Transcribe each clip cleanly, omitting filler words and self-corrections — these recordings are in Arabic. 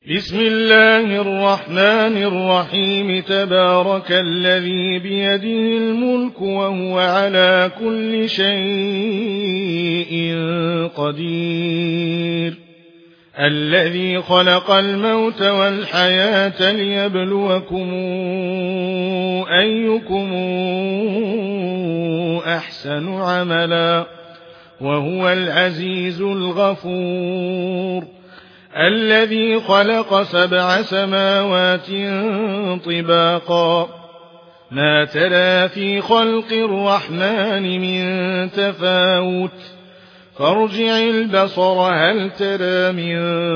بسم الله الرحمن الرحيم. تبارك الذي بيده الملك وهو على كل شيء قدير. الذي خلق الموت والحياة ليبلوكم أيكم أحسن عملا وهو العزيز الغفور. الذي خلق 7 سماوات طباقا ما ترى في خلق الرحمن من تفاوت فارجع البصر هل ترى من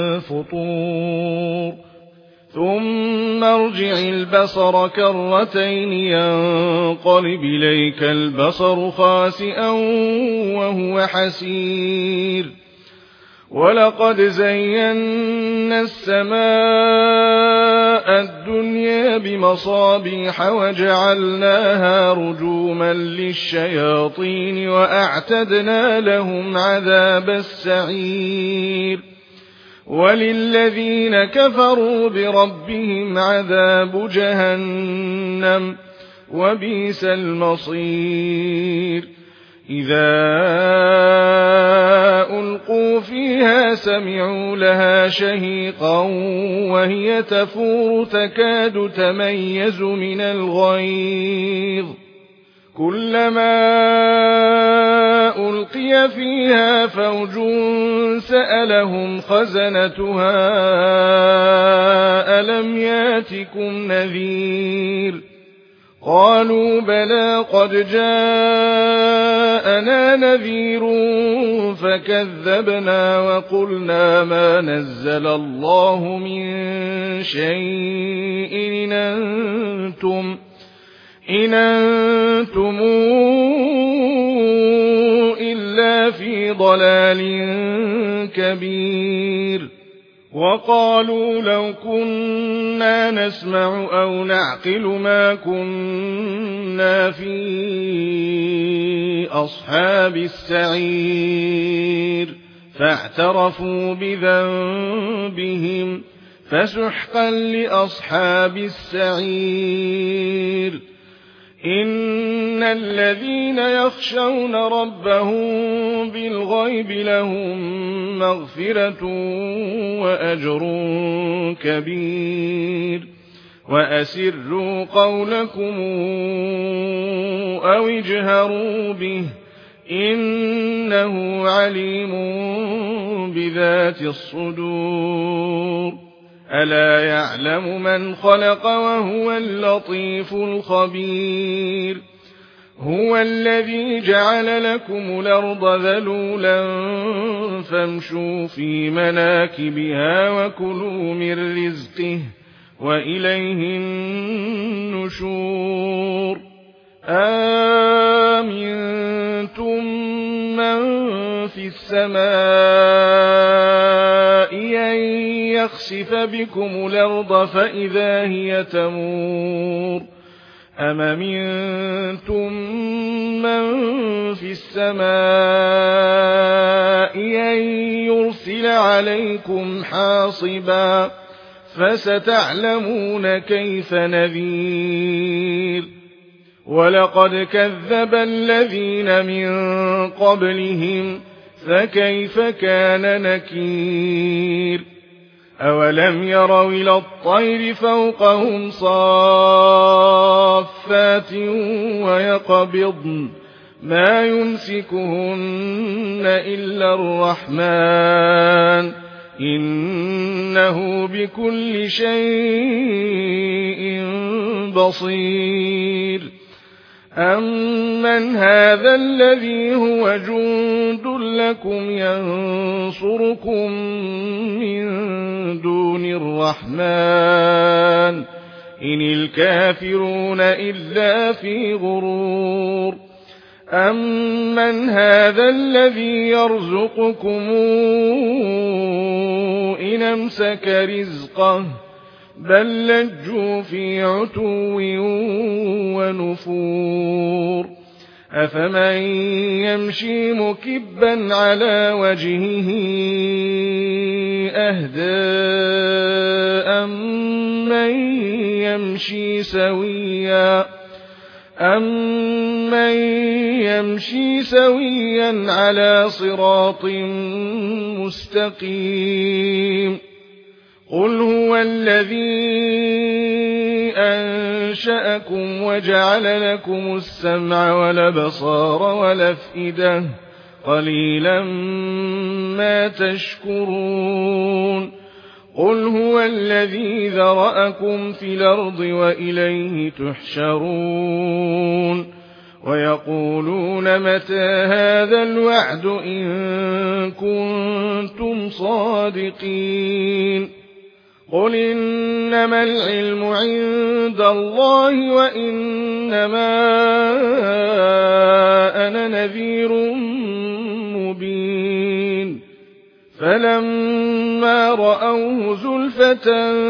فطور ثم ارجع البصر كرتين ينقلب إليك البصر خاسئا وهو حسير. ولقد زينا السماء الدنيا بمصابيح وجعلناها رجوما للشياطين وأعتدنا لهم عذاب السعير. وللذين كفروا بربهم عذاب جهنم وبئس المصير. إذا ألقوا فيها سمعوا لها شهيقا وهي تفور تكاد تميز من الغيظ. كلما ألقي فيها فوج سألهم خزنتها ألم ياتكم نذير قالوا بلى قد جاءنا نذير فكذبنا وقلنا ما نزل الله من شيء إن أنتم إلا في ضلال كبير. وقالوا لو كنا نسمع أو نعقل ما كنا في أصحاب السعير فاعترفوا بذنبهم فسحقا لأصحاب السعير. إن الذين يخشون ربهم بالغيب لهم مغفرة وأجر كبير. وأسروا قولكم أو اجهروا به إنه عليم بذات الصدور. ألا يعلم من خلق وهو اللطيف الخبير. هو الذي جعل لكم الأرض ذلولا فامشوا في مناكبها وكلوا من رزقه وإليه النشور. آمنتم من في السماء أن يخسف بكم الأرض فإذا هي تمور أم أمنتم من في السماء أن يرسل عليكم حاصبا فستعلمون كيف نذير. ولقد كذب الذين من قبلهم فكيف كان نكير. أولم يروا إلى الطير فوقهم صافات ويقبضن ما يمسكهن إلا الرحمن إنه بكل شيء بصير. أمن هذا الذي هو جند لكم ينصركم من دون الرحمن إن الكافرون إلا في غرور. أمن هذا الذي يرزقكم إن أمسك رزقه بل لجوا في عتو ونفور. أفمن يمشي مكبا على وجهه أهدى يمشي سويا على صراط مستقيم قل هو الذي أنشأكم وجعل لكم السمع والأبصار والأفئدة قليلا ما تشكرون قل هو الذي ذرأكم في الأرض وإليه تحشرون ويقولون متى هذا الوعد إن كنتم صادقين قل إنما العلم عند الله وإنما أنا نذير مبين فلما رأوه زلفة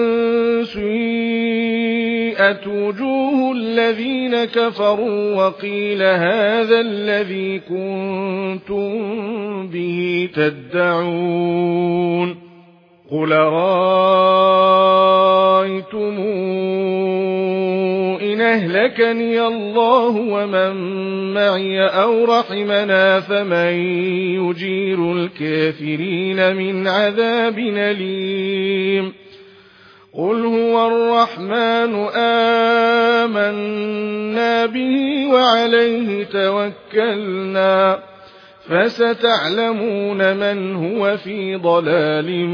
سيئت وجوه الذين كفروا وقيل هذا الذي كنتم به تدعون قل رأيتم إن أهلكني الله ومن معي أو رحمنا فمن يجير الكافرين من عذاب أليم قل هو الرحمن آمنا به وعليه توكلنا فستعلمون من هو في ضلال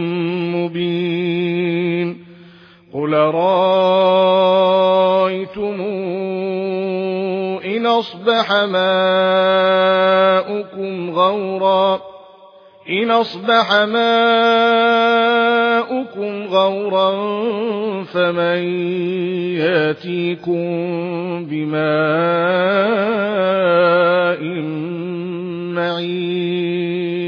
مبين قل رأيتم إن أصبح ماؤكم غورا فمن ياتيكم بماء معين